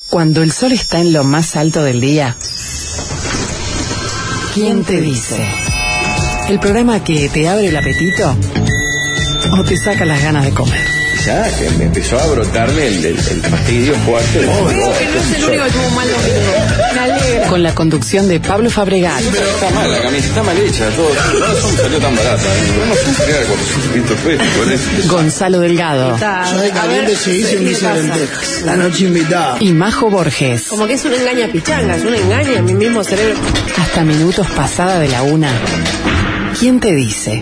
Cuando el sol está en lo más alto del día, ¿quién te dice? ¿El programa que te abre el apetito o te saca las ganas de comer? Ya, que me empezó a brotarme el fastidio fuerte. No es el único que tuvo un mal domingo. Me alegra. Con la conducción de Pablo Fabregat. Pero está mal, la camiseta está mal hecha. Todo no salió tan barata. No se entrega con 400 pesos. Gonzalo Delgado. Yo de caliente se hice un guiso de lentejas. La noche invitada. Y Majo Borges. Como que es un engaña pichanga, es un engaño a mi mismo cerebro. Hasta minutos pasada de la 1. ¿Quién te dice?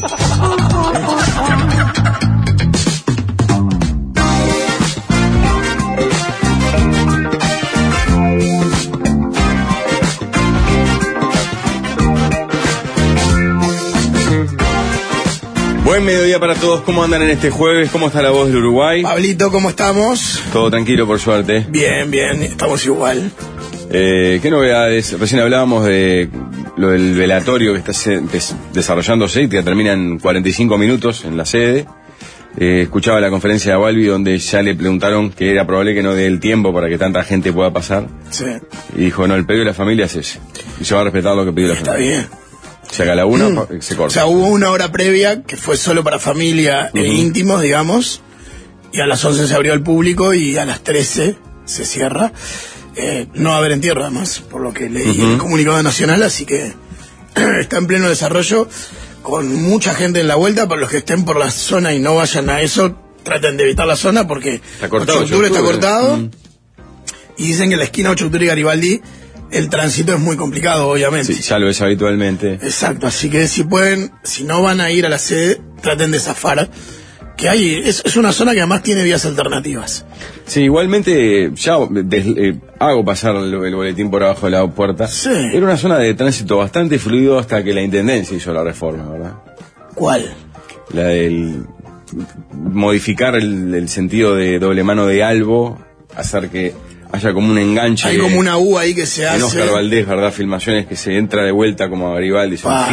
Buen mediodía para todos. ¿Cómo andan en este jueves? ¿Cómo está la voz del Uruguay? Pablito, ¿cómo estamos? Todo tranquilo, por suerte. Bien, estamos igual. ¿Qué novedades? Recién hablábamos de lo del velatorio que está desarrollándose y que termina en 45 minutos en la sede. Escuchaba la conferencia de Balbi donde ya le preguntaron que era probable que no dé el tiempo para que tanta gente pueda pasar. Sí. Y dijo, no, el pedido de la familia es ese. Y se va a respetar lo que pidió la familia. Está bien. Se haga la una, se corta. O sea, hubo una hora previa que fue solo para familia e íntimos, digamos, y a las 11 se abrió al público y a las 13 se cierra. No va a haber entierro, además, por lo que leí en el comunicado nacional, así que está en pleno desarrollo, con mucha gente en la vuelta. Para los que estén por la zona y no vayan a eso, traten de evitar la zona porque 8 de octubre está cortado. Y dicen que en la esquina 8 de octubre y Garibaldi el tránsito es muy complicado, obviamente. Sí, ya lo es habitualmente. Exacto, así que si pueden, si no van a ir a la sede, traten de zafar. Que es una zona que además tiene vías alternativas. Sí, igualmente ya hago pasar el boletín por abajo de la puerta. Sí. Era una zona de tránsito bastante fluido hasta que la Intendencia hizo la reforma, ¿verdad? ¿Cuál? La del modificar el sentido de doble mano de Albo, hacer que haya como un enganche. Hay como una U ahí que se hace. En Oscar Valdés, ¿verdad? Filmaciones que se entra de vuelta como a Garibaldi.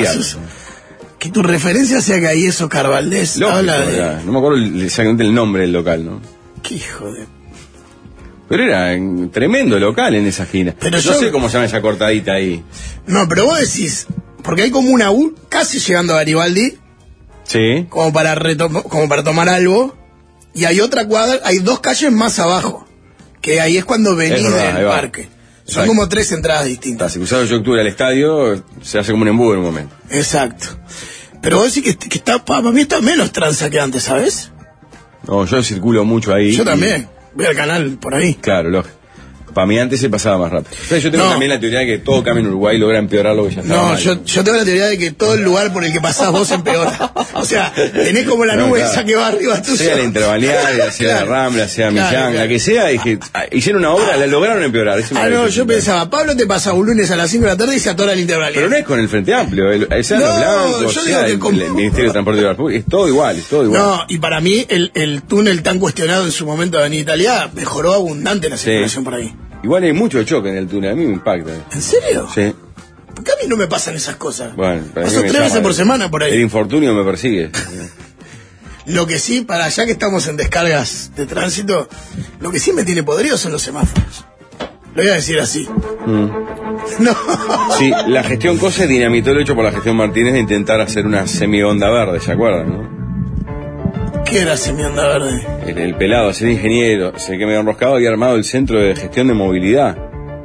Que tu referencia sea que ahí es Oscar Valdés. Lógico, habla de... No me acuerdo exactamente el nombre del local, ¿no? Qué hijo de... Pero era un tremendo local en esa esquina. Pero no sé cómo se llama esa cortadita ahí. No, pero vos decís, porque hay como una U casi llegando a Garibaldi. Sí. Como para tomar algo. Y hay otra cuadra, hay 2 calles más abajo. Que ahí es cuando venís del parque. Son como 3 entradas distintas. Si cruzás 8 de octubre al estadio, se hace como un embudo en un momento. Exacto. Pero vos decís que está, para mí está menos tranza que antes, ¿sabes? No, yo circulo mucho ahí. Yo también. Voy al canal por ahí. Claro, lógico. Para mí antes se pasaba más rápido. Pero yo tengo también la teoría de que todo cambio en Uruguay logra empeorar lo que ya estaba mal. Yo tengo la teoría de que todo el lugar por el que pasás vos empeora. O sea, tenés como la nube esa que va arriba tuyo. Sea la Interbalnearia, sea la Rambla, sea Millán, la que sea, dije, hicieron una obra, la lograron empeorar. No, yo pensaba, Pablo te pasa un lunes a las 5 de la tarde y se atora la Interbalnearia. Pero no es con el Frente Amplio, sea los blancos, sea el Ministerio de Transporte y Obras Públicas, es todo igual, No, y para mí el túnel tan cuestionado en su momento de Avenida Italia mejoró abundante la circulación por ahí. Igual hay mucho choque en el túnel, a mí me impacta. ¿En serio? Sí. Porque a mí no me pasan esas cosas. Bueno, paso 3 veces por semana por ahí. El infortunio me persigue. Lo que sí, para allá que estamos en descargas de tránsito, lo que sí me tiene podrido son los semáforos. Lo voy a decir así. No. Sí, la gestión Cose dinamitó el hecho por la gestión Martínez de intentar hacer una semi-onda verde, ¿se acuerdan, no? ¿Qué era semi-onda verde? El pelado, ser ingeniero, sé que me había enroscado, había armado el Centro de Gestión de Movilidad.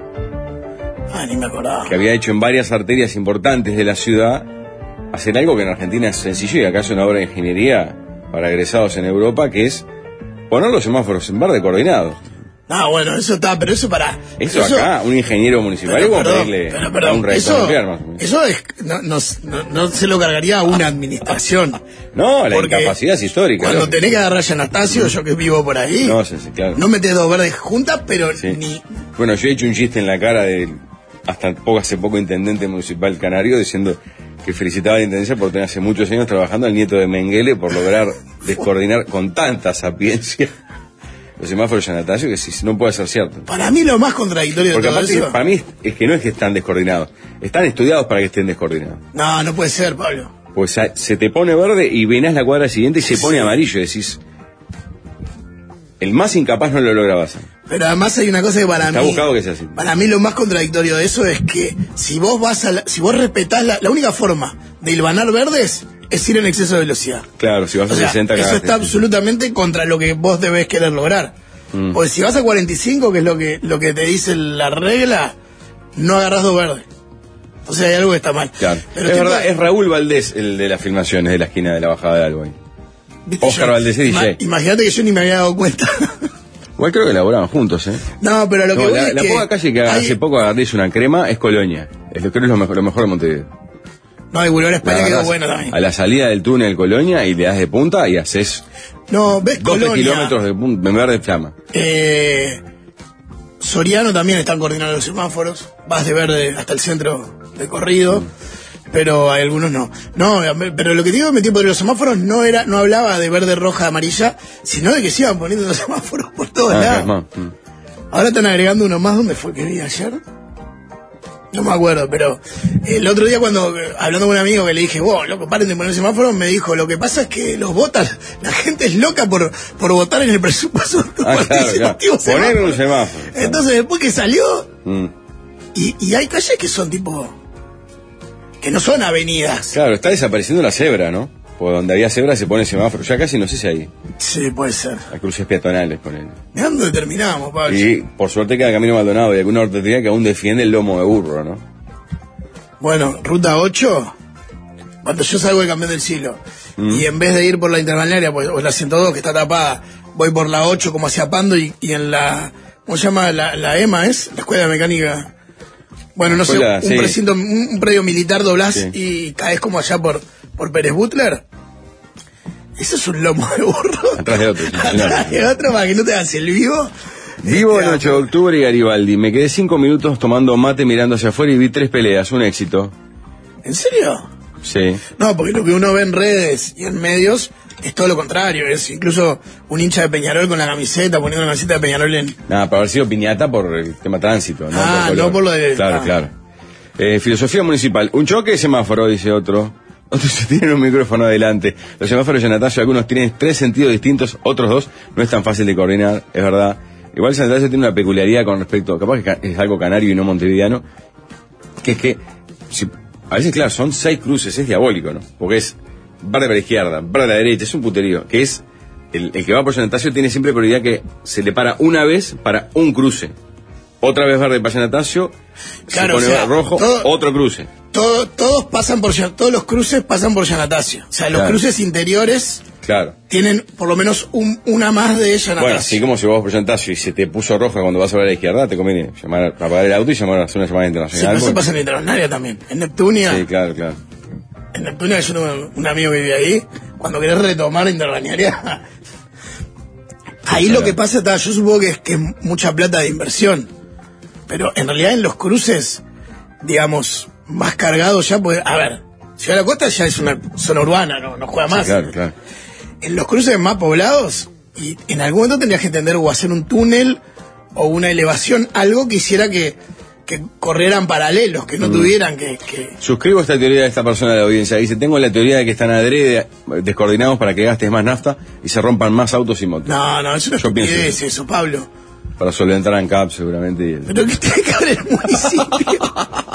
Ni me acordaba. Que había hecho en varias arterias importantes de la ciudad hacer algo que en Argentina es sencillo y acá es una obra de ingeniería para egresados en Europa, que es poner los semáforos en verde coordinados. Bueno, eso está, pero eso para... Eso acá, un ingeniero municipal, como pedirle a un rey colombiano, más o menos. Eso es, no se lo cargaría a una administración. No, la incapacidad es histórica. Cuando tenés que agarrar a Anastasio, yo que vivo por ahí, claro. No metés 2 verdes juntas, pero ni... Bueno, yo he hecho un chiste en la cara de hace poco intendente municipal canario diciendo que felicitaba a la intendencia por tener hace muchos años trabajando al nieto de Mengele por lograr descoordinar con tanta sapiencia los semáforos de Anastasio, que si no puede ser cierto. Para mí lo más contradictorio de todo eso... Para mí es que no es que están descoordinados, están estudiados para que estén descoordinados. No puede ser, Pablo. Pues se te pone verde y venás la cuadra siguiente y se pone amarillo y decís... el más incapaz no lo logra pasar. Pero además hay una cosa que para Está mí... buscado que sea así. Para mí lo más contradictorio de eso es que si vos si vos respetás la única forma de hilvanar verdes es ir en exceso de velocidad. Claro, si vas a O sea, 60 eso cagaste. está absolutamente contra lo que vos debés querer lograr. Porque si vas a 45, que es lo que te dice la regla, no agarrás dos verdes. Entonces hay algo que está mal. Claro. Pero Es tipo, verdad, es Raúl Valdés el de las filmaciones de la esquina de la bajada de Alboy. ¿viste? Oscar Valdés es DJ. Imagínate que yo ni me había dado cuenta. Igual creo que laboraban juntos, ¿eh? No, pero lo que No, voy la es que poca calle que hay- hace poco agarré una crema es Colonia. Creo que es lo mejor de Montevideo. No, y Boulevard La España quedó agarrás bueno también. a la salida del túnel Colonia y le das de punta y haces No, ves 12 Colonia. kilómetros de verde flama. Soriano también están coordinando los semáforos. Vas de verde hasta el centro de corrido. Pero hay algunos no. No, pero lo que te digo me tiempo de los semáforos no hablaba de verde, roja, amarilla, sino de que se iban poniendo los semáforos por todos lados. Es más. Ahora están agregando uno más. ¿Dónde fue que vi ayer? No me acuerdo, pero el otro día cuando, hablando con un amigo que le dije, wow, loco, paren de poner semáforos, me dijo, lo que pasa es que los votan, la gente es loca por votar en el presupuesto. Claro. Poner un semáforo. Entonces después que salió, Mm. y hay calles que son tipo, que no son avenidas. Claro, está desapareciendo la cebra, ¿no? Porque donde había cebra se pone semáforo. Ya casi no sé si hay. Sí, puede ser. Hay cruces peatonales con él. ¿De dónde terminamos, Pablo? Y por suerte queda Camino Maldonado y alguna ortopedia que aún defiende el lomo de burro, ¿no? Bueno, ruta 8, cuando yo salgo del Campeón del Siglo, y en vez de ir por la interbalnearia, o la 102 que está tapada, voy por la 8 como hacia Pando y en la, ¿cómo se llama? La EMA es, la Escuela de Mecánica. Bueno, no Escuela, sé, sí. un predio militar doblás Sí. y caes como allá por Pérez Butler. Eso es un lomo de burro. Atrás de otro, sí, Atrás de otro para que no te hagas el vivo. Vivo el 8 de octubre y Garibaldi. Me quedé 5 minutos tomando mate mirando hacia afuera y vi 3 peleas. Un éxito. ¿En serio? Sí. No, porque lo que uno ve en redes y en medios es todo lo contrario. Es incluso un hincha de Peñarol con la camiseta, poniendo la camiseta de Peñarol en... Nada, para haber sido piñata por el tema tránsito, ¿no? Ah, color. no por lo de- Claro, ah. claro. Filosofía municipal. Un choque de semáforo, dice otro. Otros tienen un micrófono adelante. Los semáforos de Anastasio, algunos tienen 3 sentidos distintos, otros 2. No es tan fácil de coordinar, es verdad. Igual San Anastasio tiene una peculiaridad con respecto, capaz que es algo canario y no montevideano, que es que, a veces, claro, son 6 cruces, es diabólico, ¿no? Porque es verde para la izquierda, verde a la derecha, es un puterío. Que es, el que va por San Anastasio tiene siempre prioridad que se le para una vez para un cruce. Otra vez verde para San Anastasio, Claro, se pone o sea, rojo, todo- otro cruce. Todos pasan por todos los cruces pasan por Yanatacio. O sea, los Claro. cruces interiores Claro. tienen por lo menos una más de Yanatacio. Bueno, así como si vos por San Anastasio y se te puso roja cuando vas a ver a la izquierda, te conviene llamar, apagar el auto y llamar a hacer una llamada Sí, internacional. pero eso porque- pasa en Interbalnearia también. En Neptunia, Sí, claro, claro. en Neptunia yo tengo un amigo que vive ahí. Cuando querés retomar Interbalnearia, ahí lo que pasa, yo supongo que es mucha plata de inversión. Pero en realidad en los cruces, digamos, más cargados ya, pues, a ver, Ciudad de la Costa ya es una zona urbana, no juega más. Sí, claro, claro. En los cruces más poblados, y en algún momento tendrías que entender o hacer un túnel o una elevación, algo que hiciera que corrieran paralelos, que no tuvieran que... Suscribo esta teoría de esta persona de la audiencia. Dice, tengo la teoría de que están adrede descoordinados para que gastes más nafta y se rompan más autos y motos. No, es una Yo pienso estupidez eso, Pablo. Para solventar ANCAP seguramente. Y Pero que tiene que ver el municipio.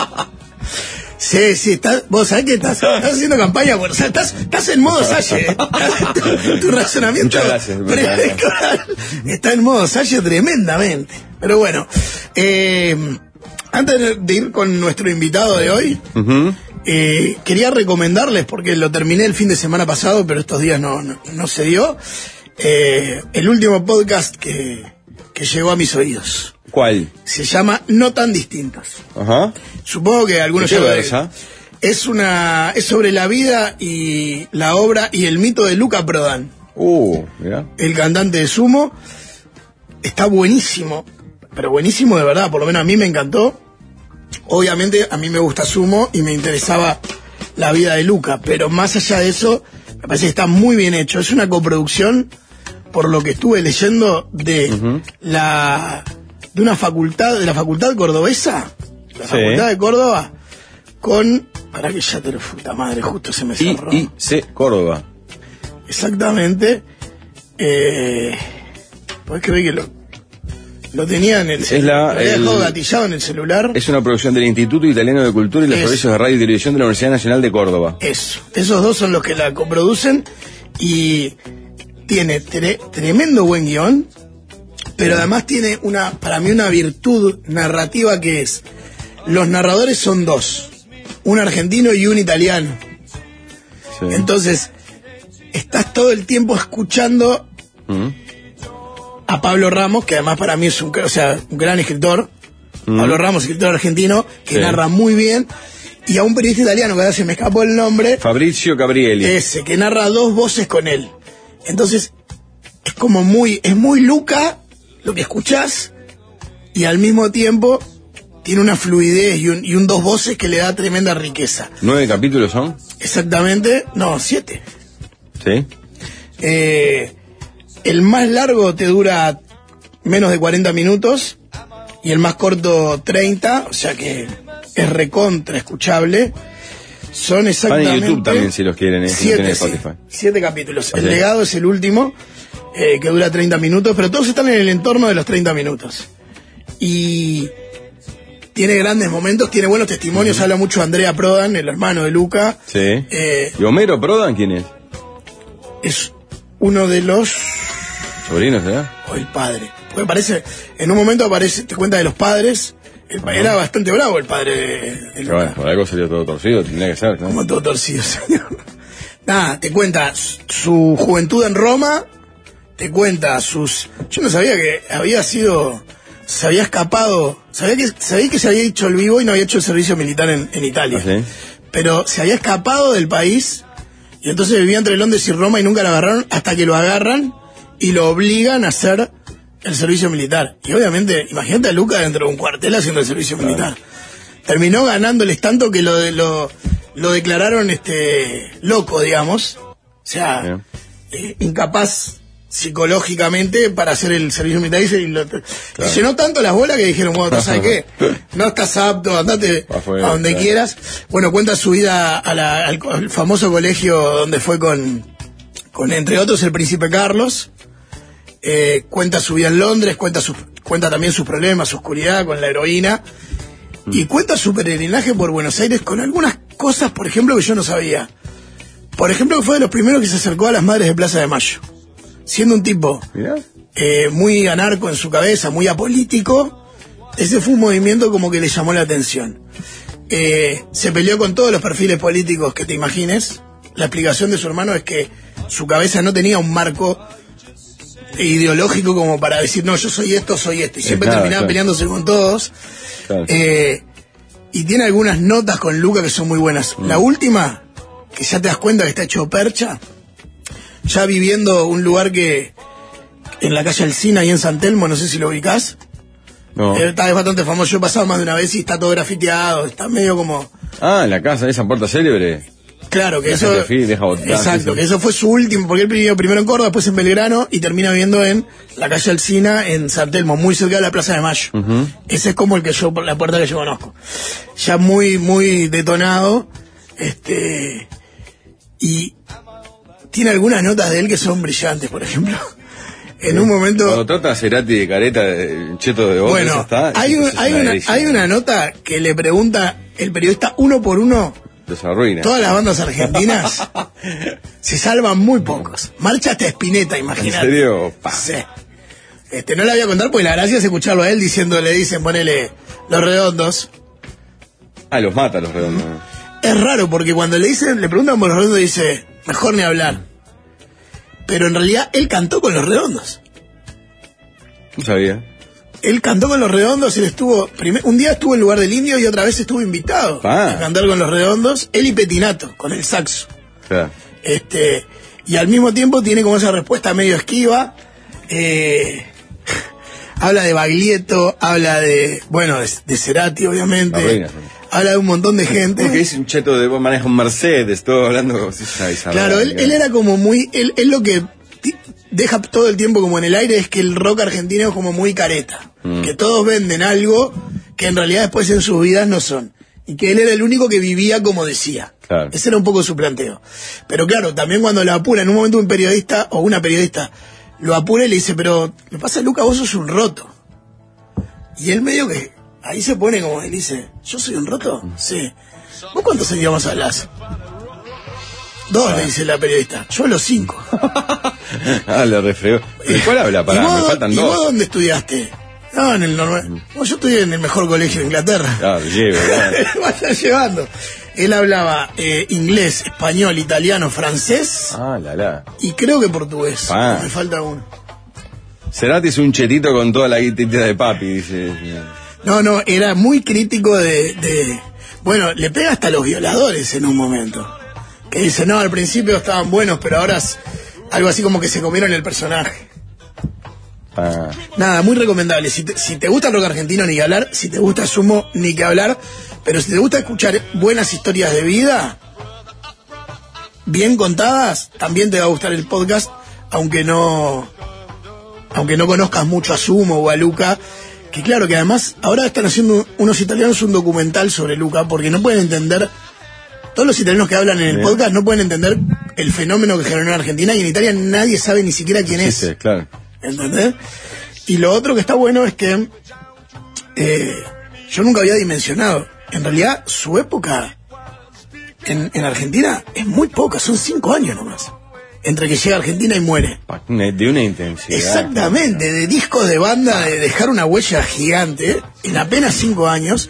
Sí, vos sabés que estás haciendo campaña, o sea, estás en modo Salle, tu razonamiento Muchas gracias. preelectoral está en modo Salle tremendamente. Pero bueno, antes de ir con nuestro invitado de hoy, quería recomendarles, porque lo terminé el fin de semana pasado, pero estos días no se dio, el último podcast que llegó a mis oídos. ¿Cuál? Se llama No Tan Distintos. Ajá. Supongo que algunos ¿De qué ya lo versa? es sobre la vida y la obra y el mito de Luca Prodan, Mirá. el cantante de Sumo. Está buenísimo, pero buenísimo de verdad, por lo menos a mí me encantó. Obviamente a mí me gusta Sumo y me interesaba la vida de Luca, pero más allá de eso, me parece que está muy bien hecho. Es una coproducción, por lo que estuve leyendo, de de la facultad cordobesa, la facultad de Córdoba, con, para que ya te lo puta madre, justo se me cerró. IIC Córdoba. Exactamente. Podés creer que lo tenía en el celular. Lo había dejado gatillado en el celular. Es una producción del Instituto Italiano de Cultura y los servicios de radio y televisión de la Universidad Nacional de Córdoba. Esos dos son los que la coproducen y tiene tremendo buen guión, pero además tiene para mí una virtud narrativa que es, los narradores son dos, un argentino y un italiano. Sí. Entonces, estás todo el tiempo escuchando a Pablo Ramos, que además para mí es un gran escritor. Pablo Ramos, escritor argentino, que narra muy bien. Y a un periodista italiano, que ahora se me escapó el nombre. Fabrizio Gabrielli. Ese, que narra dos voces con él. Entonces, es muy Luca lo que escuchás, y al mismo tiempo tiene una fluidez y un dos voces que le da tremenda riqueza. 9 capítulos son. Exactamente, no, 7. Sí. El más largo te dura menos de 40 minutos y el más corto 30, o sea que es recontra escuchable. Son exactamente... Van en YouTube también si los quieren, si no tienen Spotify. 7 capítulos. El legado es el último, que dura 30 minutos, pero todos están en el entorno de los 30 minutos. Y tiene grandes momentos, tiene buenos testimonios, habla mucho de Andrea Prodan, el hermano de Luca. Sí. ¿Y Homero Prodan quién es? Es uno de los... ¿Sobrinos, verdad? O el padre. Porque en un momento te cuenta de los padres. Era bastante bravo el padre de Luca. Bueno, por algo salió todo torcido, tendría que ser, ¿no? Como todo torcido, señor. Nada, te cuenta su juventud en Roma, te cuenta yo no sabía que se había escapado, sabía que se había hecho el vivo y no había hecho el servicio militar en Italia. ¿Sí? Pero se había escapado del país y entonces vivía entre Londres y Roma y nunca lo agarraron hasta que lo agarran y lo obligan a hacer el servicio militar. Y obviamente, imagínate a Luca dentro de un cuartel haciendo el servicio militar. Terminó ganándoles tanto que lo declararon loco, digamos. O sea, incapaz psicológicamente para hacer el servicio militar. Y llenó tanto las bolas que dijeron, bueno, ¿sabes qué? No estás apto, andate a donde quieras. Bueno, cuenta su vida al famoso colegio donde fue con entre otros el príncipe Carlos. Cuenta su vida en Londres, cuenta también sus problemas, su oscuridad con la heroína, y cuenta su peregrinaje por Buenos Aires con algunas cosas, por ejemplo, que yo no sabía. Por ejemplo, que fue de los primeros que se acercó a las madres de Plaza de Mayo, siendo un tipo muy anarco en su cabeza, muy apolítico. Ese fue un movimiento como que le llamó la atención. Se peleó con todos los perfiles políticos que te imagines. La explicación de su hermano es que su cabeza no tenía un marco ideológico como para decir, no, yo soy esto, y siempre terminaba peleándose con todos. Y tiene algunas notas con Luca que son muy buenas. La última, que ya te das cuenta que está hecho percha, ya viviendo un lugar que en la calle Alsina y en San Telmo, no sé si lo ubicás. No. Es bastante famoso, yo he pasado más de una vez y está todo grafiteado, está medio como... Ah, la casa esa puerta célebre. Claro, que eso... Exacto, que eso fue su último, porque él vivió primero en Córdoba, después en Belgrano, y termina viviendo en la calle Alsina, en San Telmo, muy cerca de la Plaza de Mayo. Ese es como la puerta que yo conozco. Ya muy, muy detonado, y tiene algunas notas de él que son brillantes, por ejemplo. En un momento... Cuando trata a Cerati de careta, de cheto de voz, bueno, está, hay una nota que le pregunta el periodista uno por uno. Desarruina. Todas las bandas argentinas se salvan muy pocos. Marcha hasta Spinetta, imagínate. ¿En serio? Sí. No la voy a contar porque la gracia es escucharlo a él ponele Los Redondos. Ah, los mata Los Redondos. Es raro porque cuando le preguntan por Los Redondos dice, mejor ni hablar. Pero en realidad él cantó con Los Redondos. No sabía. Él cantó con Los Redondos, un día estuvo en Lugar del Indio y otra vez estuvo invitado a cantar con Los Redondos, él y Petinato, con el saxo. Claro. Y al mismo tiempo tiene como esa respuesta medio esquiva, habla de Baglietto, habla de Cerati, obviamente, habla de un montón de gente. Porque es un cheto de maneja un Mercedes, todo hablando... Claro, él era como muy... Él lo que deja todo el tiempo como en el aire es que el rock argentino es como muy careta, que todos venden algo que en realidad después en sus vidas no son, y que él era el único que vivía como decía. Claro. Ese era un poco su planteo. Pero claro, también cuando la apura en un momento un periodista o una periodista lo apura y le dice, pero me pasa, Luca, vos sos un roto. Y él medio que ahí se pone como, él dice, ¿yo soy un roto? Sí. ¿Vos cuántos idiomas hablas? 2, le dice la periodista. Yo los 5. Le refregó. ¿De cuál habla? Pará, me faltan 2. ¿Y vos dónde estudiaste? No, en el normal. Bueno, yo estudié en el mejor colegio de Inglaterra. Claro, lleve, Vaya llevando. Él hablaba inglés, español, italiano, francés. Y creo que portugués. Me falta uno. Cerati es un chetito con toda la guitita de papi, dice. No, era muy crítico de... Bueno, le pega hasta a los violadores en un momento. Que dice, no, al principio estaban buenos, pero ahora es algo así como que se comieron el personaje. Nada, muy recomendable. Si te gusta el rock argentino, ni que hablar. Si te gusta Sumo, ni que hablar. Pero si te gusta escuchar buenas historias de vida, bien contadas, también te va a gustar el podcast, aunque no conozcas mucho a Sumo o a Luca. Que claro, que además ahora están haciendo unos italianos un documental sobre Luca, porque no pueden entender... Todos los italianos que hablan en el podcast no pueden entender el fenómeno que generó en Argentina, y en Italia nadie sabe ni siquiera quién es. Sí, claro. ¿Entendés? Y lo otro que está bueno es que yo nunca había dimensionado. En realidad, su época en Argentina es muy poca, son 5 años nomás. Entre que llega a Argentina y muere. De una intensidad. Exactamente, de discos de banda, de dejar una huella gigante en apenas 5 años.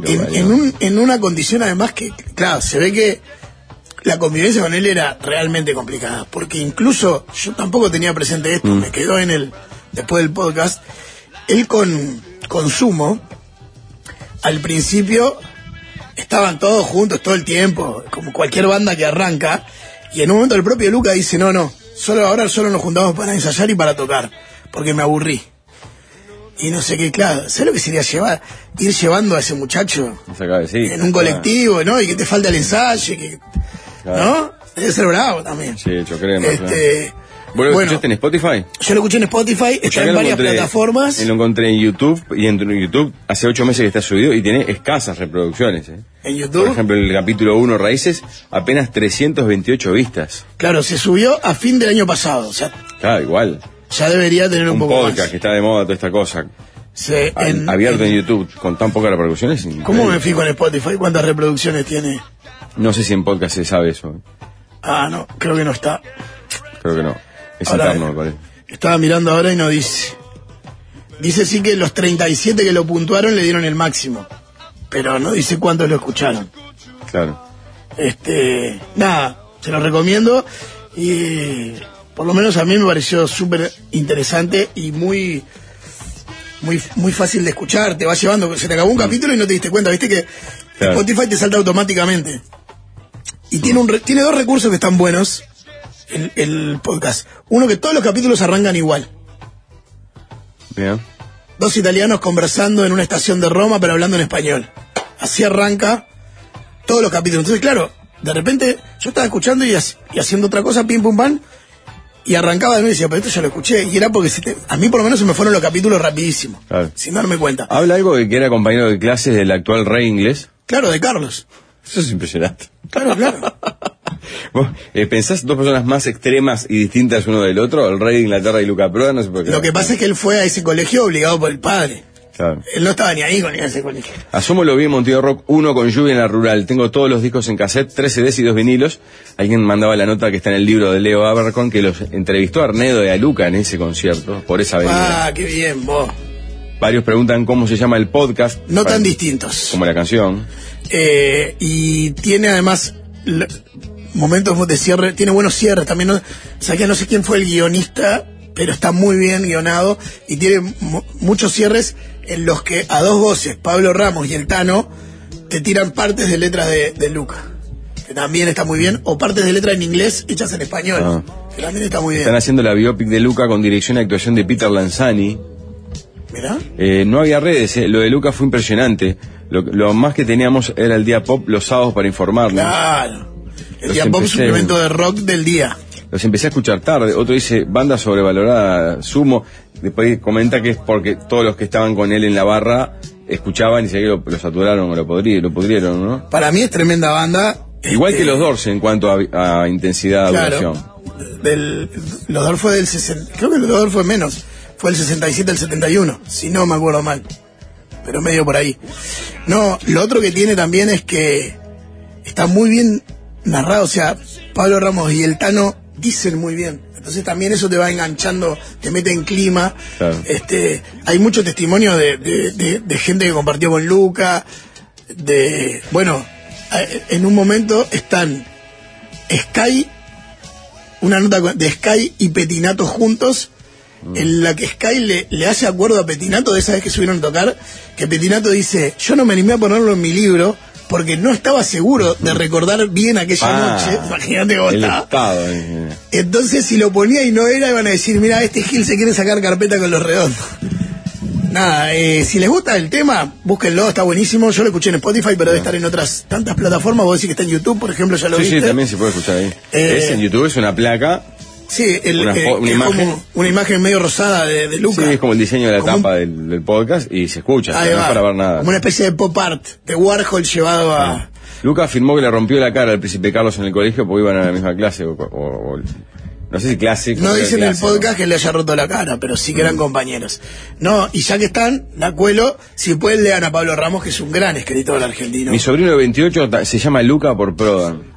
En una condición además que, claro, se ve que la convivencia con él era realmente complicada, porque incluso yo tampoco tenía presente esto, me quedó después del podcast, él con Sumo, al principio estaban todos juntos todo el tiempo, como cualquier banda que arranca, y en un momento el propio Luca dice, no, ahora solo nos juntamos para ensayar y para tocar, porque me aburrí. Y no sé qué, claro, ¿sabes lo que sería ir llevando a ese muchacho en un colectivo, ¿no? Y que te falta el ensayo, ¿no? Debe ser bravo también. Sí, yo creo. ¿Vos lo escuchaste en Spotify? Yo lo escuché en Spotify, está en varias plataformas. Lo encontré en YouTube, y en YouTube hace 8 meses que está subido y tiene escasas reproducciones. ¿En YouTube? Por ejemplo, el capítulo 1, Raíces, apenas 328 vistas. Claro, se subió a fin del año pasado, o sea... Claro, igual. Ya debería tener un poco podcast más. Que está de moda, toda esta cosa. Sí, abierto en YouTube con tan pocas reproducciones. ¿Cómo me fijo en Spotify? ¿Cuántas reproducciones tiene? No sé si en podcast se sabe eso. No, creo que no está. Creo que no. Es ahora, interno, me parece. Estaba mirando ahora y no dice. Dice sí que los 37 que lo puntuaron le dieron el máximo, pero no dice cuántos lo escucharon. Claro. Nada, se lo recomiendo, y por lo menos a mí me pareció súper interesante y muy fácil de escuchar. Te va llevando, se te acabó un capítulo y no te diste cuenta, viste que Spotify te salta automáticamente. Y tiene 2 recursos que están buenos el podcast. Uno, que todos los capítulos arrancan igual. Bien. 2 italianos conversando en una estación de Roma, pero hablando en español. Así arranca todos los capítulos. Entonces, claro, de repente yo estaba escuchando y haciendo otra cosa, pim pum pam, y arrancaba de nuevo y decía, pero esto ya lo escuché. Y era porque a mí por lo menos se me fueron los capítulos rapidísimo, sin darme cuenta. Habla algo de que era compañero de clases del actual rey inglés. Claro, de Carlos. Eso es impresionante. Claro. ¿Vos pensás 2 personas más extremas y distintas uno del otro? El rey de Inglaterra y Luca Prodan, no sé por qué. Lo que pasa es que él fue a ese colegio obligado por el padre. Claro. Él no estaba ni ahí con ese colegio. A Sumo lo vi en Montevideo Rock 1 con Lluvia en la Rural. Tengo todos los discos en cassette, 3 CDs y 2 vinilos. Alguien mandaba la nota que está en el libro de Leo Abercon, que los entrevistó a Arnedo y a Luca en ese concierto, por esa avenida. Qué bien, vos. Varios preguntan cómo se llama el podcast. No tan distintos. Como la canción. Y tiene además momentos de cierre, tiene buenos cierres también. No sé quién fue el guionista, pero está muy bien guionado y tiene muchos cierres en los que a 2 voces, Pablo Ramos y el Tano, te tiran partes de letras de Luca, que también está muy bien, o partes de letras en inglés hechas en español, que también está muy bien. Están haciendo la biopic de Luca con dirección y actuación de Peter Lanzani. ¿Mirá? No había redes, lo de Luca fue impresionante. Lo más que teníamos era el día pop los sábados para informarnos. Claro, el día pop, suplemento de rock del día. Los empecé a escuchar tarde. Otro dice, banda sobrevalorada, Sumo. Después comenta que es porque todos los que estaban con él en la barra escuchaban y se lo saturaron o lo pudrieron, ¿no? Para mí es tremenda banda. Igual que los Doors en cuanto a intensidad, claro, duración. Los dos fue del 60, creo que los dos fue menos, fue el 67 al 71, si no me acuerdo mal, pero medio por ahí. No, lo otro que tiene también es que está muy bien narrado, o sea, Pablo Ramos y el Tano dicen muy bien, entonces también eso te va enganchando, te mete en clima. Claro. Hay mucho testimonio de gente que compartió con Luca, bueno, en un momento están Sky, una nota de Sky y Petinato juntos, en la que Sky le hace acuerdo a Petinato de esa vez que subieron a tocar, que Petinato dice, yo no me animé a ponerlo en mi libro porque no estaba seguro de recordar bien aquella noche. Imagínate cómo estaba. Entonces si lo ponía y no era, iban a decir, mira, este Gil se quiere sacar carpeta con Los Redondos. Nada, si les gusta el tema, búsquenlo, está buenísimo. Yo lo escuché en Spotify, pero debe estar en otras tantas plataformas. Vos decís que está en YouTube, por ejemplo, ya lo viste. Sí, también se puede escuchar ahí. Es en YouTube, es una placa. Sí, una imagen. Como una imagen medio rosada de Luca. Sí, es como el diseño de la tapa del podcast y se escucha, no es para ver nada. Como una especie de pop art de Warhol llevado a... Luca afirmó que le rompió la cara al príncipe Carlos en el colegio porque iban a la misma clase o no sé si clase. No dicen en el podcast que le haya roto la cara, pero sí que eran compañeros. No, y ya que están, la cuelo, si pueden lean a Pablo Ramos, que es un gran escritor argentino. Mi sobrino de 28 se llama Luca por Prodan.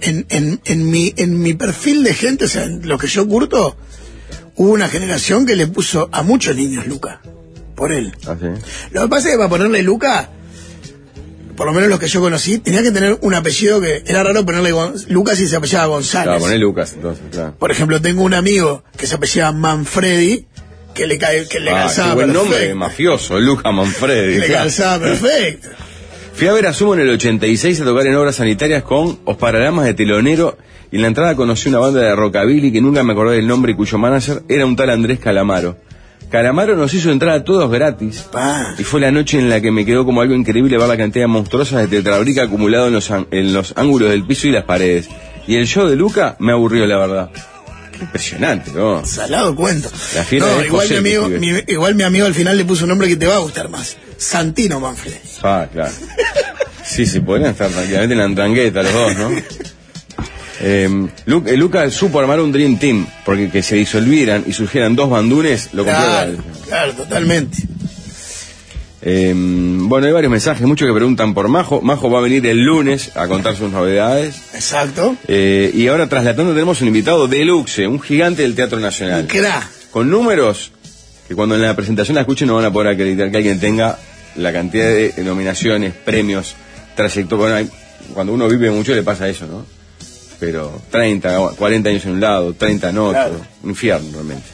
En mi perfil de gente, o sea, en lo que yo curto, hubo una generación que le puso a muchos niños Luca, por él. ¿Ah, sí? Lo que pasa es que para ponerle Luca, por lo menos los que yo conocí, tenía que tener un apellido que era raro ponerle Lucas y se apellidaba González. Claro, poner Lucas, entonces, claro. Por ejemplo, tengo un amigo que se apellida Manfredi, que le calzaba qué buen perfecto. nombre mafioso, Luca Manfredi. Le calzaba perfecto. Fui a ver a Sumo en el 86 a tocar en obras sanitarias con Os Paralamas de telonero y en la entrada conocí una banda de rockabilly que nunca me acordé del nombre y cuyo manager era un tal Andrés Calamaro. Calamaro nos hizo entrar a todos gratis y fue la noche en la que me quedó como algo increíble ver la cantidad monstruosa de tetrabrica acumulado en los ángulos del piso y las paredes. Y el show de Luca me aburrió, la verdad. Qué impresionante, ¿no? Salado cuento. La fiera no, de igual José, igual mi amigo al final le puso un nombre que te va a gustar más. Santino Manfredi. Claro. Sí, podrían estar tranquilamente en la Andrangheta los dos, ¿no? Luca supo armar un Dream Team, porque que se disolvieran y surgieran dos bandunes, lo compró. Claro, totalmente. Bueno, hay varios mensajes, muchos que preguntan por Majo. Majo va a venir el lunes a contar sus novedades. Exacto. Y ahora trasladando tenemos un invitado deluxe, un gigante del Teatro Nacional. Con números que cuando en la presentación la escuchen no van a poder acreditar que alguien tenga la cantidad de nominaciones, premios, trayectoria. Cuando uno vive mucho le pasa eso, ¿no? Pero 30, 40 años en un lado, 30 en otro, claro. Un infierno realmente.